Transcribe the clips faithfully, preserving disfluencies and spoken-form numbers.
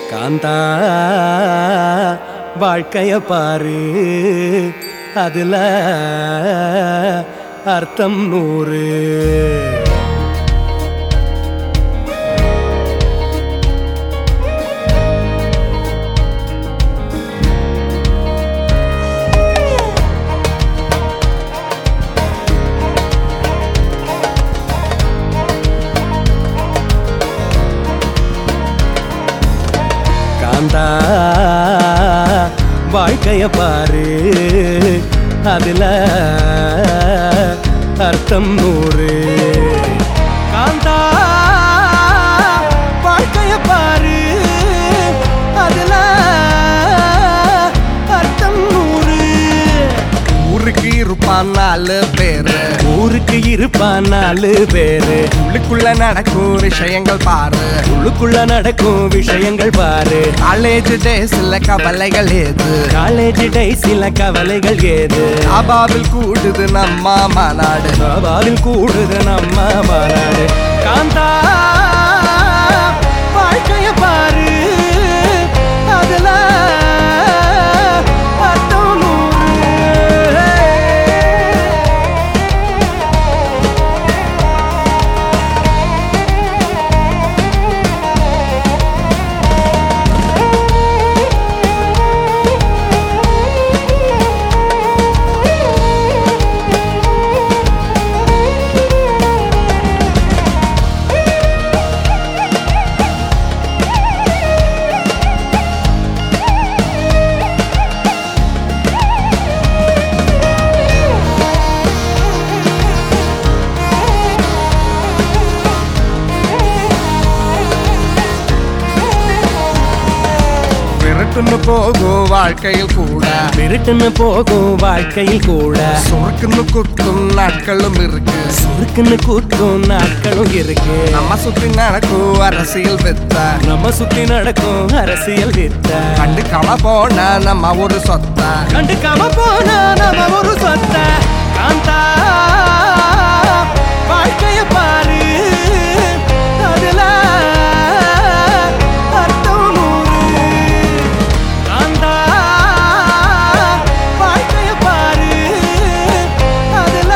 காந்தா வாழ்க்கைய பாரு, அதுல அர்த்தம் நூறு. காந்தா வாழ்க்கைய பாரு, அதுல அர்த்தம் நூறு. காந்தா வாழ்க்கைய பாரு, அதுல அர்த்தம் நூறு. ஊருக்கு இருப்பான் நாலு பேரு, ஊருக்கு இருப்பான் நாலு பேரு. உள்ளுக்குள்ள நடக்கும் விஷயங்கள் பாரு, உள்ளுக்குள்ள நடக்கும் விஷயங்கள் பாரு. காலேஜ் டேஸ்ல கவலைகள் ஏது, காலேஜ் டேஸ்ல கவலைகள் ஏது. அபாவில் கூடுது நம்ம மாநாடு, அபாவில் கூடுது நம்ம மாநாடு. காந்தா வாழ்க்கைய பாரு, அதுல அர்த்தம் நூறு. விரட்டுன்னு போகும் வாழ்க்கையில் கூட, விருட்டுன்னு போகும் வாழ்க்கையில் கூட, சுருக்குன்னு குத்தும் நாட்களும் இருக்கு, சுருக்குன்னு கூத்தும் நாட்களும் இருக்கு. நம்ம சுத்தி நடக்கும் அரசியல் வித்த, நம்ம சுத்தி நடக்கும் அரசியல் வித்த. கண்டுக்காம போன நம்ம ஒரு சொத்த, கண்டுக்காம போன நம்ம ஒரு சொத்த. காந்தா வாழ்க்கைய பாரு, அதுல அர்த்தம் நூறு. காந்தா வாழ்க்கைய பாரு, அதுல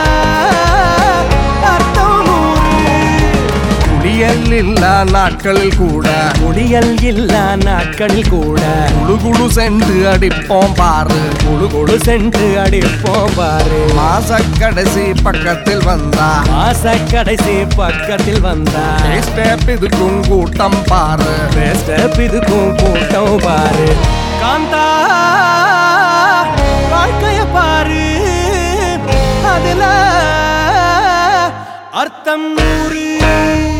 அர்த்தம் நூறு. குளியல் இல்லா நாட்களில் கூட, முடியல் இல்லா நாட்களில் கூட, குழு குழு சென்று அடிப்போம் பாரு, குழு குழு சென்று அடிப்போம் பாரு. மாச கடைசி பக்கத்தில் வந்தா, மாச கடைசி பக்கத்தில் வந்தா, ஸ்டெப் இதுக்கும் கூட்டம் பாரு, ஸ்டெப் இதுக்கும் கூட்டம் பாரு. காந்தா வாழ்க்கைய பாரு, அதுல அர்த்தம் நூறு.